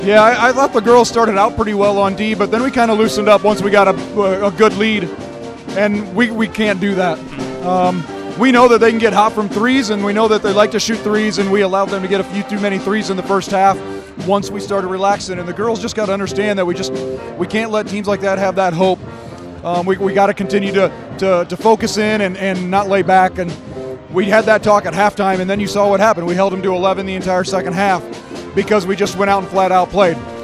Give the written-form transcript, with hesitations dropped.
Yeah, I thought the girls started out pretty well on D, but then we kind of loosened up once we got a good lead, and we can't do that. We know that they can get hot from threes, and we know that they like to shoot threes, and we allowed them to get a few too many threes in the first half once we started relaxing, and the girls just got to understand that we can't let teams like that have that hope. We got to continue to focus in and not lay back, and we had that talk at halftime, and then you saw what happened. We held them to 11 the entire second half because we just went out and flat out played.